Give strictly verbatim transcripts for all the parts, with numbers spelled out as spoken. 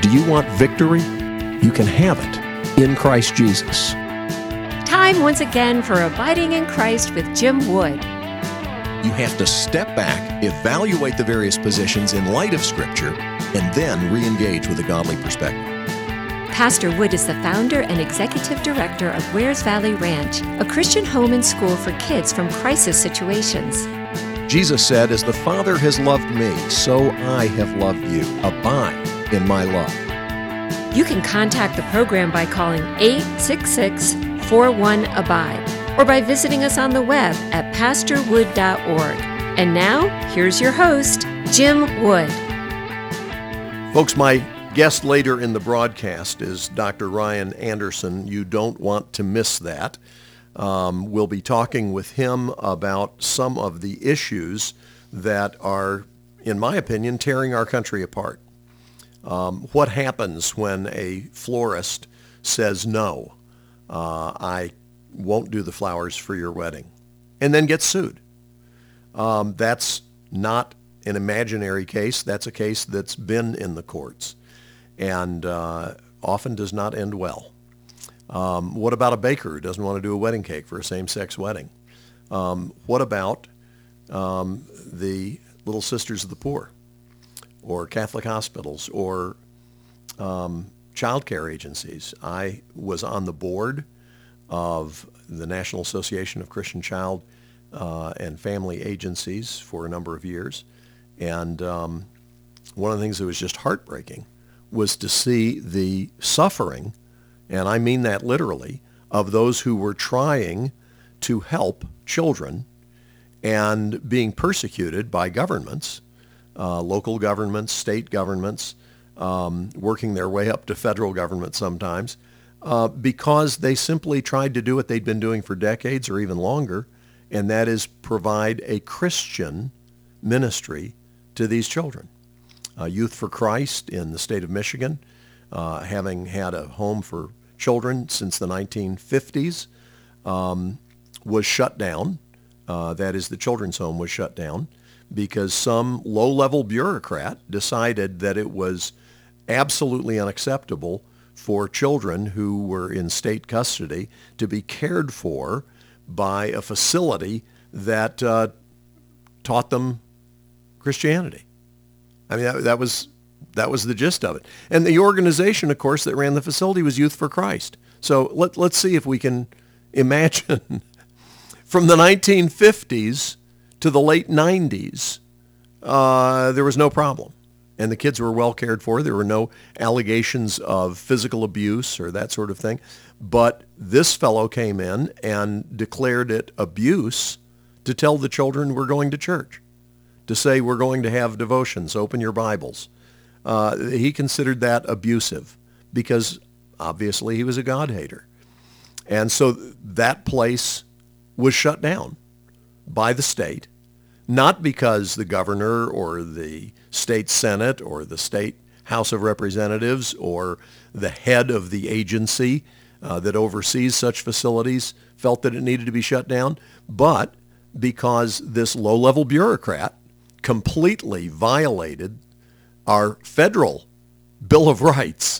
Do you want victory? You can have it in Christ Jesus. Time once again for Abiding in Christ with Jim Wood. You have to step back, evaluate the various positions in light of Scripture, and then re-engage with a godly perspective. Pastor Wood is the founder and executive director of Wares Valley Ranch, a Christian home and school for kids from crisis situations. Jesus said, "As the Father has loved me, so I have loved you. Abide in my love." You can contact the program by calling eight six six, four one, ABIDE or by visiting us on the web at pastor wood dot org. And now, here's your host, Jim Wood. Folks, my guest later in the broadcast is Doctor Ryan Anderson. You don't want to miss that. Um, we'll be talking with him about some of the issues that are, in my opinion, tearing our country apart. Um, what happens when a florist says, no, uh, I won't do the flowers for your wedding, and then gets sued? Um, that's not an imaginary case. That's a case that's been in the courts and uh, often does not end well. Um, what about a baker who doesn't want to do a wedding cake for a same-sex wedding? Um, what about um, the Little Sisters of the Poor, or Catholic hospitals, or um, child care agencies? I was on the board of the National Association of Christian Child uh, and Family Agencies for a number of years, and um, one of the things that was just heartbreaking was to see the suffering, and I mean that literally, of those who were trying to help children and being persecuted by governments, uh, local governments, state governments, um, working their way up to federal government sometimes, uh, because they simply tried to do what they'd been doing for decades or even longer, and that is provide a Christian ministry to these children. Uh, Youth for Christ in the state of Michigan, uh, having had a home for children since the nineteen fifties, um, was shut down. Uh, that is, the children's home was shut down because some low-level bureaucrat decided that it was absolutely unacceptable for children who were in state custody to be cared for by a facility that uh, taught them Christianity. I mean, that, that was that was the gist of it. And the organization, of course, that ran the facility was Youth for Christ. So let, let's see if we can imagine from the nineteen fifties to the late nineties, uh, there was no problem. And the kids were well cared for. There were no allegations of physical abuse or that sort of thing. But this fellow came in and declared it abuse to tell the children we're going to church, to say we're going to have devotions, open your Bibles. Uh, he considered that abusive because obviously he was a God hater. And so that place was shut down by the state, not because the governor or the state senate or the state House of Representatives or the head of the agency uh, that oversees such facilities felt that it needed to be shut down, but because this low-level bureaucrat completely violated our federal Bill of Rights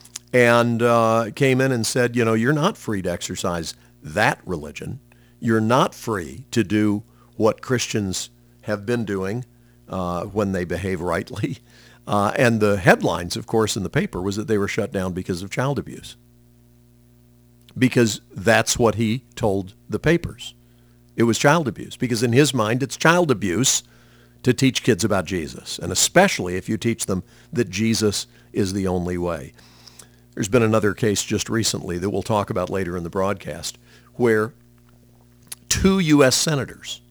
and uh, came in and said, you know, you're not free to exercise that religion. You're not free to do what Christians have been doing uh, when they behave rightly. Uh, and the headlines, of course, in the paper was that they were shut down because of child abuse. Because that's what he told the papers. It was child abuse. Because in his mind, it's child abuse to teach kids about Jesus, and especially if you teach them that Jesus is the only way. There's been another case just recently that we'll talk about later in the broadcast where two U S senators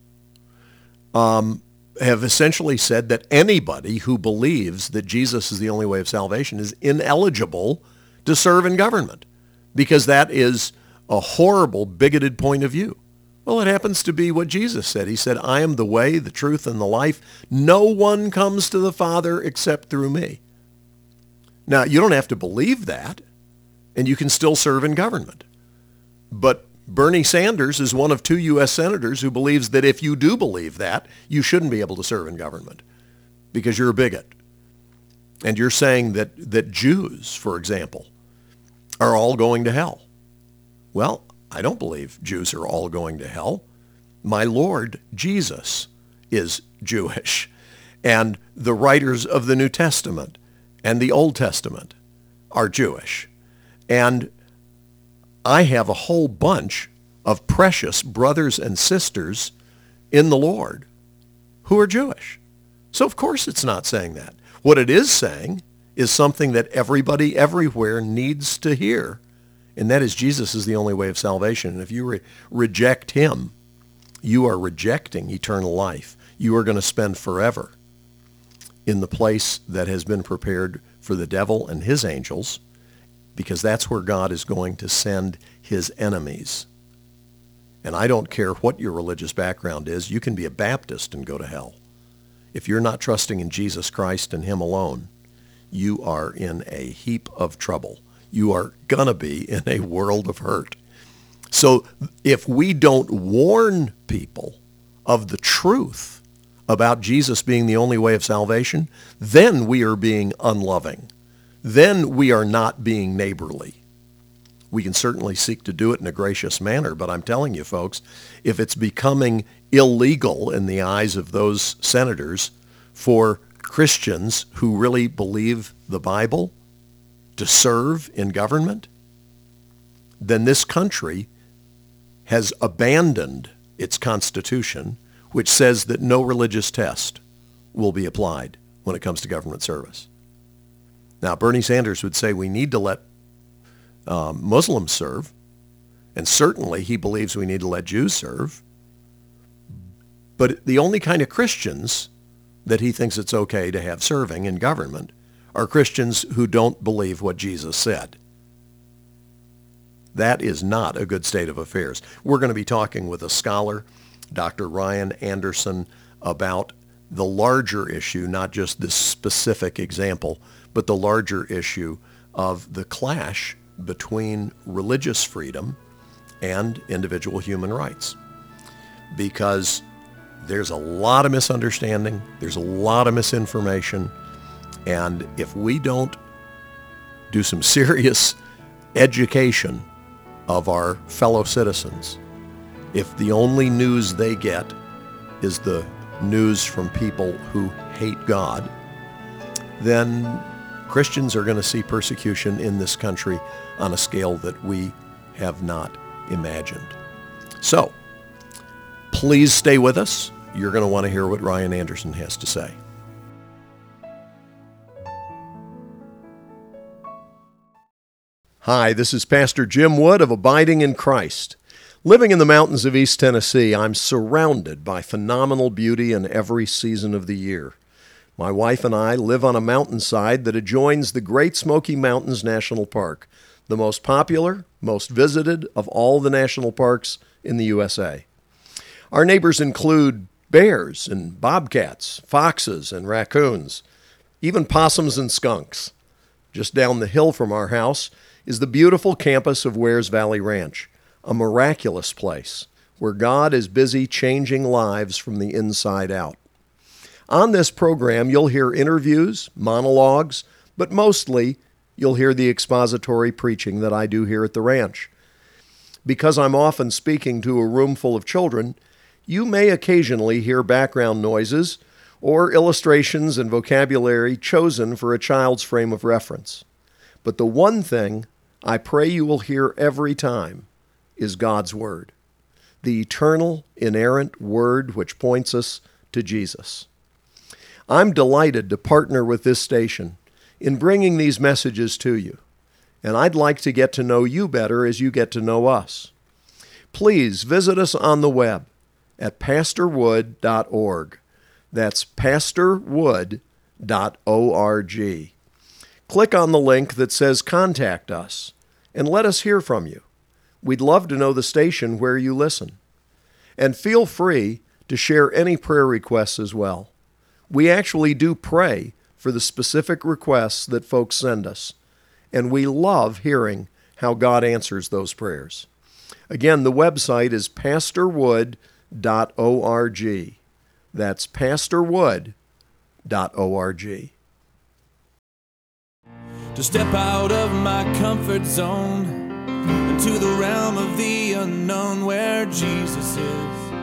um, have essentially said that anybody who believes that Jesus is the only way of salvation is ineligible to serve in government because that is a horrible, bigoted point of view. Well, it happens to be what Jesus said. He said, I am the way, the truth, and the life. No one comes to the Father except through me. Now, you don't have to believe that, and you can still serve in government. But Bernie Sanders is one of two U S senators who believes that if you do believe that, you shouldn't be able to serve in government because you're a bigot. And you're saying that, that Jews, for example, are all going to hell. Well, I don't believe Jews are all going to hell. My Lord Jesus is Jewish. And the writers of the New Testament and the Old Testament are Jewish. And I have a whole bunch of precious brothers and sisters in the Lord who are Jewish. So of course it's not saying that. What it is saying is something that everybody everywhere needs to hear, and that is Jesus is the only way of salvation. And if you re- reject him, you are rejecting eternal life. You are going to spend forever in the place that has been prepared for the devil and his angels, because that's where God is going to send his enemies. And I don't care what your religious background is. You can be a Baptist and go to hell. If you're not trusting in Jesus Christ and him alone, you are in a heap of trouble. You are going to be in a world of hurt. So if we don't warn people of the truth about Jesus being the only way of salvation, then we are being unloving. Then we are not being neighborly. We can certainly seek to do it in a gracious manner, but I'm telling you, folks, if it's becoming illegal in the eyes of those senators for Christians who really believe the Bible to serve in government, then this country has abandoned its Constitution, which says that no religious test will be applied when it comes to government service. Now, Bernie Sanders would say we need to let um, Muslims serve, and certainly he believes we need to let Jews serve. But the only kind of Christians that he thinks it's okay to have serving in government are Christians who don't believe what Jesus said. That is not a good state of affairs. We're going to be talking with a scholar, Doctor Ryan Anderson, about the larger issue, not just this specific example, but the larger issue of the clash between religious freedom and individual human rights. Because there's a lot of misunderstanding, there's a lot of misinformation, and if we don't do some serious education of our fellow citizens, if the only news they get is the news from people who hate God, then Christians are going to see persecution in this country on a scale that we have not imagined. So, please stay with us. You're going to want to hear what Ryan Anderson has to say. Hi, this is Pastor Jim Wood of Abiding in Christ. Living in the mountains of East Tennessee, I'm surrounded by phenomenal beauty in every season of the year. My wife and I live on a mountainside that adjoins the Great Smoky Mountains National Park, the most popular, most visited of all the national parks in the U S A. Our neighbors include bears and bobcats, foxes and raccoons, even possums and skunks. Just down the hill from our house is the beautiful campus of Wares Valley Ranch, a miraculous place where God is busy changing lives from the inside out. On this program, you'll hear interviews, monologues, but mostly you'll hear the expository preaching that I do here at the ranch. Because I'm often speaking to a room full of children, you may occasionally hear background noises or illustrations and vocabulary chosen for a child's frame of reference. But the one thing I pray you will hear every time is God's Word, the eternal, inerrant Word which points us to Jesus. I'm delighted to partner with this station in bringing these messages to you, and I'd like to get to know you better as you get to know us. Please visit us on the web at pastor wood dot org. That's pastor wood dot org. Click on the link that says Contact Us and let us hear from you. We'd love to know the station where you listen. And feel free to share any prayer requests as well. We actually do pray for the specific requests that folks send us, and we love hearing how God answers those prayers. Again, the website is pastor wood dot org. That's pastor wood dot org. to step out of my comfort zone into the realm of the unknown where Jesus is,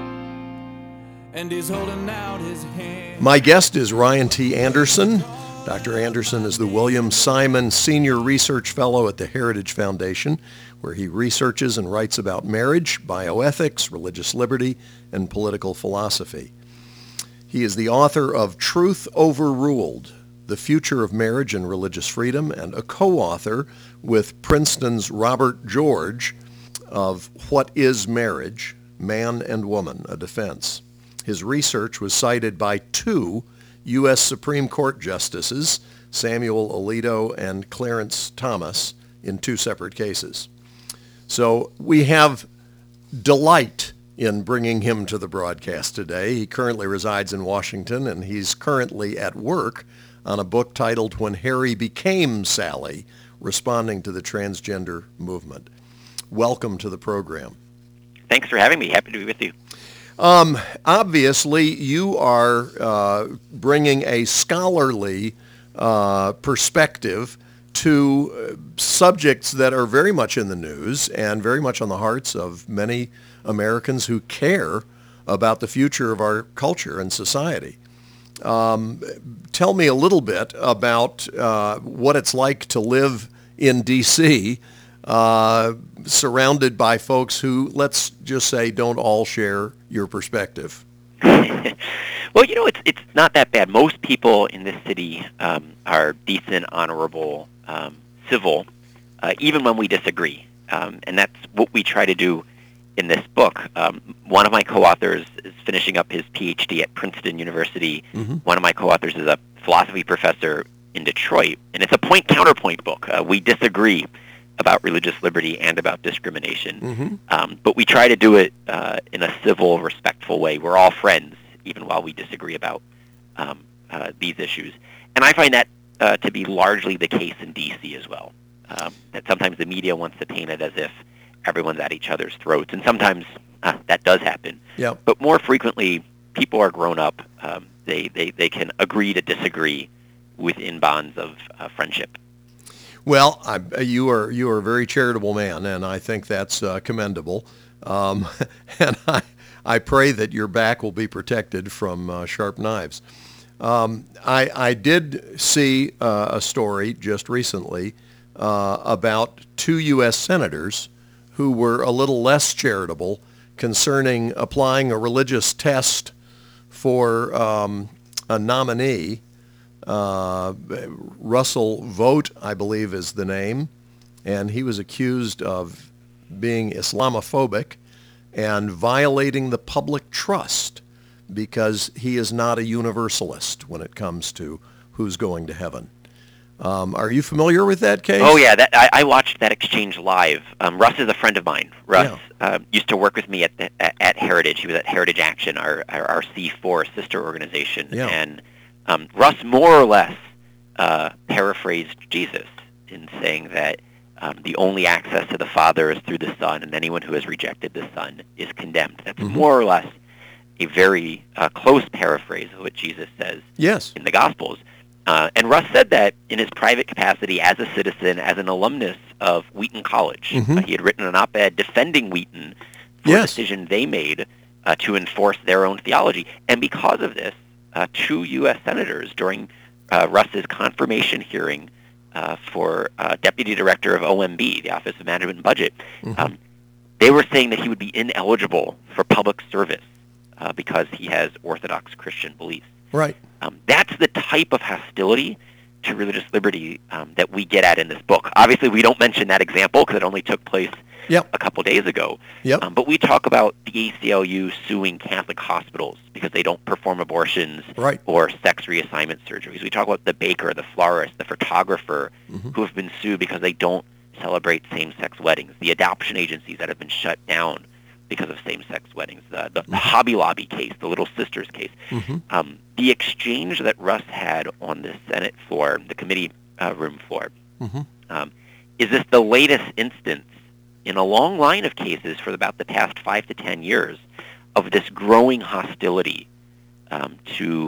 and he's holding out his hand. My guest is Ryan T. Anderson. Doctor Anderson is the William Simon Senior Research Fellow at the Heritage Foundation, where he researches and writes about marriage, bioethics, religious liberty, and political philosophy. He is the author of Truth Overruled, The Future of Marriage and Religious Freedom, and a co-author with Princeton's Robert George of What is Marriage? Man and Woman, a Defense. His research was cited by two U S Supreme Court justices, Samuel Alito and Clarence Thomas, in two separate cases. So we have delight in bringing him to the broadcast today. He currently resides in Washington, and he's currently at work on a book titled When Harry Became Sally, Responding to the Transgender Movement. Welcome to the program. Thanks for having me. Happy to be with you. Um, obviously, you are uh, bringing a scholarly uh, perspective to uh, subjects that are very much in the news and very much on the hearts of many Americans who care about the future of our culture and society. Um, tell me a little bit about uh, what it's like to live in D C, uh, surrounded by folks who, let's just say, don't all share your perspective. Well, you know, it's it's not that bad. Most people in this city um, are decent, honorable, um, civil, uh, even when we disagree. Um, and that's what we try to do in this book. Um, one of my co-authors is finishing up his P H D at Princeton University. Mm-hmm. One of my co-authors is a philosophy professor in Detroit. And it's a point-counterpoint book. Uh, we disagree about religious liberty and about discrimination. Mm-hmm. Um, but we try to do it uh, in a civil, respectful way. We're all friends, even while we disagree about um, uh, these issues. And I find that uh, to be largely the case in D C as well. Um, that sometimes the media wants to paint it as if everyone's at each other's throats, and sometimes uh, that does happen. Yep. But more frequently, people are grown up. Um, they, they, they can agree to disagree within bonds of uh, friendship. Well, I, you are you are a very charitable man, and I think that's uh, commendable. Um, and I I pray that your back will be protected from uh, sharp knives. Um, I I did see uh, a story just recently uh, about two U S senators who were a little less charitable concerning applying a religious test for um, a nominee. Uh, Russell Vogt, I believe, is the name, and he was accused of being Islamophobic and violating the public trust because he is not a universalist when it comes to who's going to heaven. Um, are you familiar with that case? Oh, yeah. That, I, I watched that exchange live. Um, Russ is a friend of mine. Russ yeah. uh, used to work with me at, the, at at Heritage. He was at Heritage Action, our, our, our C four sister organization. Yeah. And Um, Russ more or less uh, paraphrased Jesus in saying that um, the only access to the Father is through the Son, and anyone who has rejected the Son is condemned. That's mm-hmm. more or less a very uh, close paraphrase of what Jesus says yes. in the Gospels. Uh, and Russ said that in his private capacity as a citizen, as an alumnus of Wheaton College. Mm-hmm. Uh, he had written an op-ed defending Wheaton for yes. a decision they made uh, to enforce their own theology. And because of this, Uh, two U S senators during uh, Russ's confirmation hearing uh, for uh, Deputy Director of O M B, the Office of Management and Budget, mm-hmm. um, they were saying that he would be ineligible for public service uh, because he has Orthodox Christian beliefs. Right. Um, that's the type of hostility to religious liberty um, that we get at in this book. Obviously, we don't mention that example because it only took place yep. a couple days ago. Yep. Um, but we talk about the A C L U suing Catholic hospitals because they don't perform abortions right. or sex reassignment surgeries. We talk about the baker, the florist, the photographer mm-hmm. who have been sued because they don't celebrate same-sex weddings, the adoption agencies that have been shut down because of same-sex weddings, the, the, mm-hmm. the Hobby Lobby case, the Little Sisters case. Mm-hmm. Um, the exchange that Russ had on the Senate floor, the committee uh, room floor, mm-hmm. um, is this the latest instance in a long line of cases for about the past five to ten years of this growing hostility um, to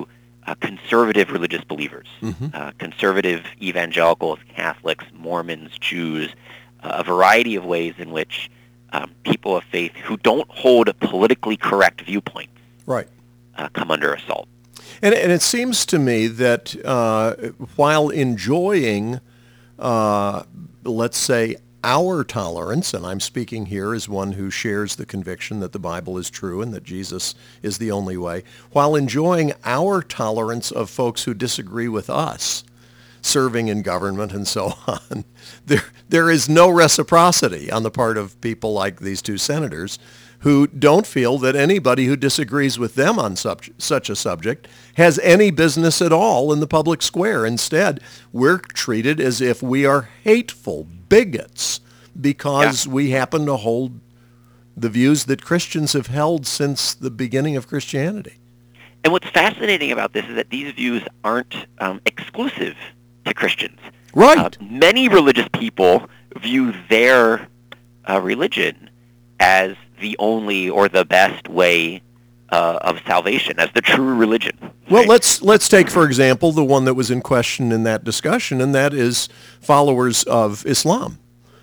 uh, conservative religious believers, Mm-hmm. uh, conservative evangelicals, Catholics, Mormons, Jews, uh, a variety of ways in which um, people of faith who don't hold politically correct viewpoints Right. uh, come under assault. And, and it seems to me that uh, while enjoying, uh, let's say, our tolerance, and I'm speaking here as one who shares the conviction that the Bible is true and that Jesus is the only way, while enjoying our tolerance of folks who disagree with us, serving in government and so on, there there is no reciprocity on the part of people like these two senators who don't feel that anybody who disagrees with them on such, such a subject has any business at all in the public square. Instead, we're treated as if we are hateful bigots because Yeah. we happen to hold the views that Christians have held since the beginning of Christianity. And what's fascinating about this is that these views aren't um, exclusive to Christians. Right. Uh, many religious people view their uh, religion as the only or the best way uh, of salvation, as the true religion. Well, right? let's let's take, for example, the one that was in question in that discussion, and that is followers of Islam.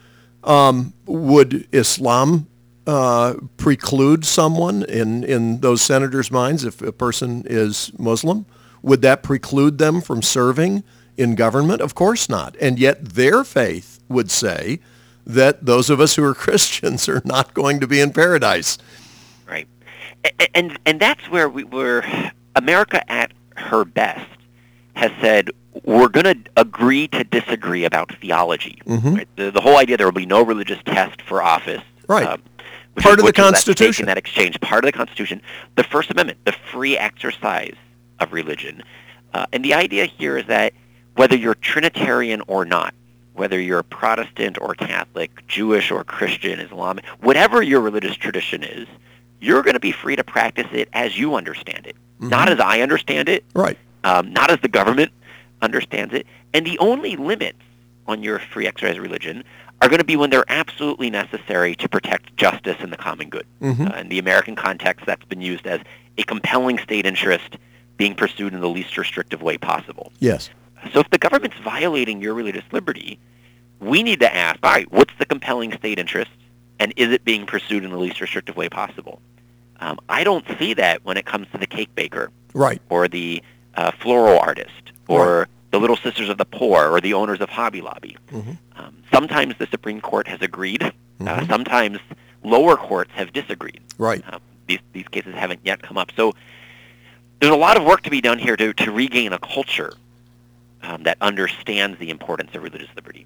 Um, would Islam uh, preclude someone in, in those senators' minds if a person is Muslim? Would that preclude them from serving in government? Of course not. And yet their faith would say that those of us who are Christians are not going to be in paradise. Right. And, and, and that's where we were, America at her best has said, we're going to agree to disagree about theology. Mm-hmm. Right? The, the whole idea there will be no religious test for office. Right. Um, which Part is, of the which is that stake Constitution. in that exchange, part of the Constitution. The First Amendment, the free exercise of religion. Uh, and the idea here is that whether you're Trinitarian or not, whether you're Protestant or Catholic, Jewish or Christian, Islamic, whatever your religious tradition is, you're going to be free to practice it as you understand it. Mm-hmm. Not as I understand it, Right. um, not as the government understands it. And the only limits on your free exercise of religion are going to be when they're absolutely necessary to protect justice and the common good. Mm-hmm. Uh, in the American context, that's been used as a compelling state interest being pursued in the least restrictive way possible. Yes. So if the government's violating your religious liberty, we need to ask, all right, what's the compelling state interest, and is it being pursued in the least restrictive way possible? Um, I don't see that when it comes to the cake baker Right. or the uh, floral artist or Right. the Little Sisters of the Poor or the owners of Hobby Lobby. Mm-hmm. Um, sometimes the Supreme Court has agreed. Mm-hmm. Uh, sometimes lower courts have disagreed. Right. Um, these, these cases haven't yet come up. So there's a lot of work to be done here to, to regain a culture um, that understands the importance of religious liberty.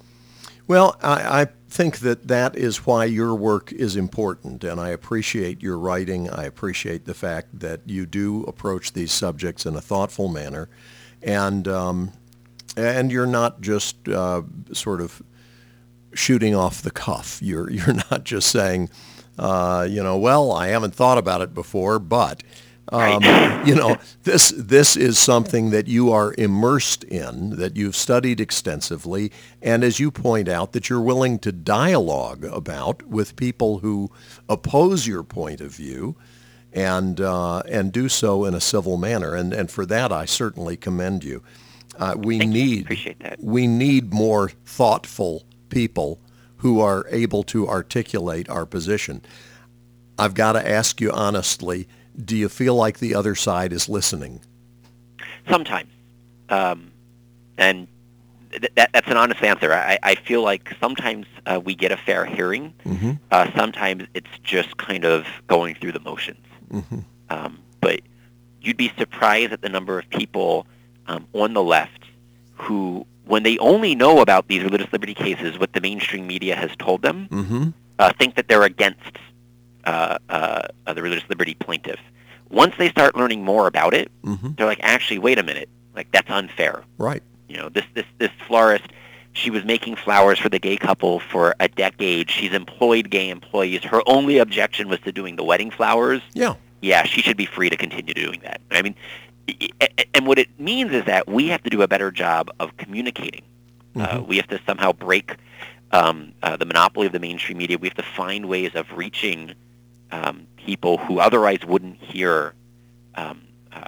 Well, I, I think that that is why your work is important, and I appreciate your writing. I appreciate the fact that you do approach these subjects in a thoughtful manner, and um, and you're not just uh, sort of shooting off the cuff. You're you're not just saying, uh, you know, well, I haven't thought about it before, but. Um, Right. you know, this this is something that you are immersed in, that you've studied extensively, and as you point out, that you're willing to dialogue about with people who oppose your point of view, and uh, and do so in a civil manner. And and for that, I certainly commend you. Uh, we Thank you. need Appreciate that. we need more thoughtful people who are able to articulate our position. I've got to ask you honestly. Do you feel like the other side is listening? Sometimes. Um, and th- that, that's an honest answer. I, I feel like sometimes uh, we get a fair hearing. Mm-hmm. Uh, sometimes it's just kind of going through the motions. Mm-hmm. Um, but you'd be surprised at the number of people um, on the left who, when they only know about these religious liberty cases, what the mainstream media has told them, Mm-hmm. uh, think that they're against Uh, uh, uh, the religious liberty plaintiff. Once they start learning more about it, Mm-hmm. they're like, actually, wait a minute, like that's unfair. Right. You know, this this this florist, she was making flowers for the gay couple for a decade. She's employed gay employees. Her only objection was to doing the wedding flowers. Yeah. Yeah, she should be free to continue doing that. I mean, i- i- and what it means is that we have to do a better job of communicating. Uh, Mhm. we have to somehow break um, uh, the monopoly of the mainstream media. We have to find ways of reaching um, people who otherwise wouldn't hear um, uh,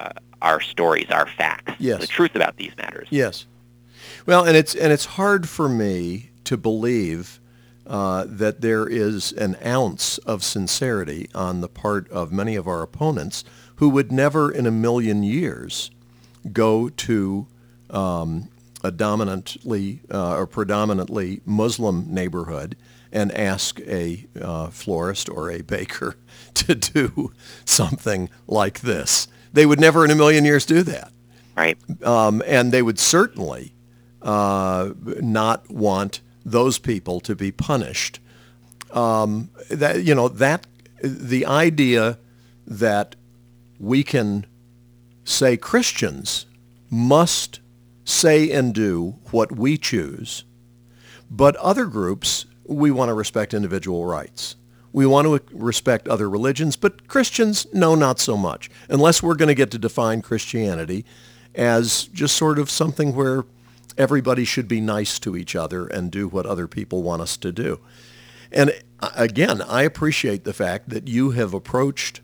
our stories, our facts, Yes. the truth about these matters. Yes. Well, and it's and it's hard for me to believe uh, that there is an ounce of sincerity on the part of many of our opponents who would never in a million years go to um, a dominantly uh, or predominantly Muslim neighborhood and ask a uh, florist or a baker to do something like this. They would never in a million years do that. Right. Um, and they would certainly uh, not want those people to be punished. Um, that you know that the idea that we can say Christians must say and do what we choose, but other groups, we want to respect individual rights. We want to respect other religions, but Christians, no, not so much, unless we're going to get to define Christianity as just sort of something where everybody should be nice to each other and do what other people want us to do. And again, I appreciate the fact that you have approached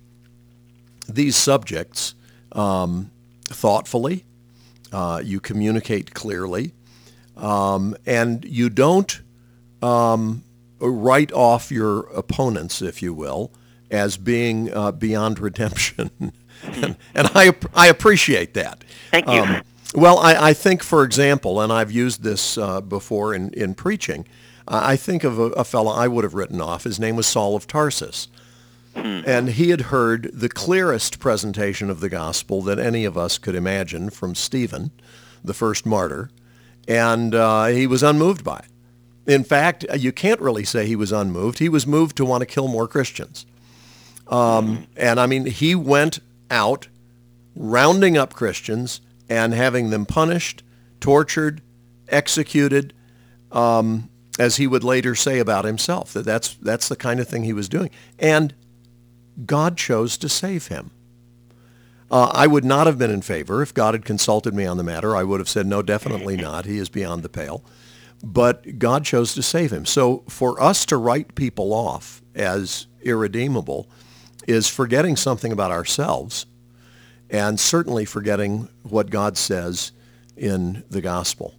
these subjects um, thoughtfully. Uh, you communicate clearly, um, and you don't um, write off your opponents, if you will, as being uh, beyond redemption. and, and I I appreciate that. Thank you. Um, well, I, I think, for example, and I've used this uh, before in, in preaching, I think of a, a fellow I would have written off. His name was Saul of Tarsus. And he had heard the clearest presentation of the gospel that any of us could imagine from Stephen, the first martyr, and uh, he was unmoved by it. In fact, you can't really say he was unmoved. He was moved to want to kill more Christians. Um, and I mean, he went out rounding up Christians and having them punished, tortured, executed, um, as he would later say about himself, that that's, that's the kind of thing he was doing. And God chose to save him. Uh, I would not have been in favor. If God had consulted me on the matter, I would have said, no, definitely not. He is beyond the pale. But God chose to save him. So for us to write people off as irredeemable is forgetting something about ourselves and certainly forgetting what God says in the gospel.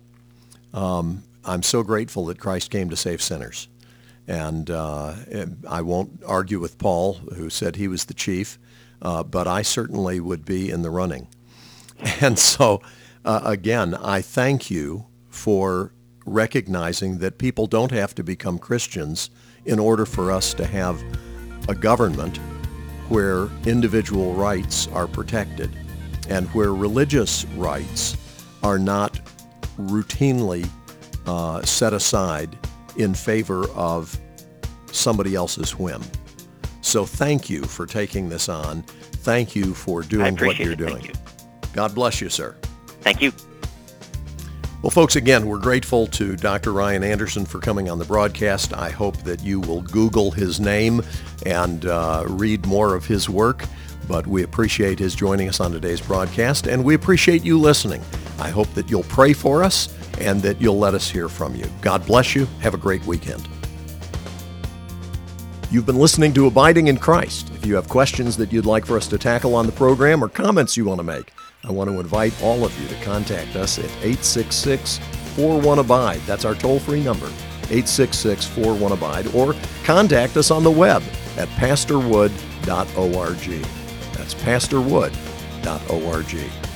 Um, I'm so grateful that Christ came to save sinners. And uh, I won't argue with Paul, who said he was the chief, uh, but I certainly would be in the running. And so, uh, again, I thank you for recognizing that people don't have to become Christians in order for us to have a government where individual rights are protected and where religious rights are not routinely uh, set aside in favor of somebody else's whim. So thank you for taking this on. Thank you for doing what you're it. doing. Thank you. God bless you, sir. Thank you. Well, folks, again, we're grateful to Doctor Ryan Anderson for coming on the broadcast. I hope that you will Google his name and uh, read more of his work. But we appreciate his joining us on today's broadcast, and we appreciate you listening. I hope that you'll pray for us and that you'll let us hear from you. God bless you. Have a great weekend. You've been listening to Abiding in Christ. If you have questions that you'd like for us to tackle on the program or comments you want to make, I want to invite all of you to contact us at eight six six, four one, abide. That's our toll-free number, eight six six, four one, abide, or contact us on the web at pastor wood dot org. That's pastor wood dot org.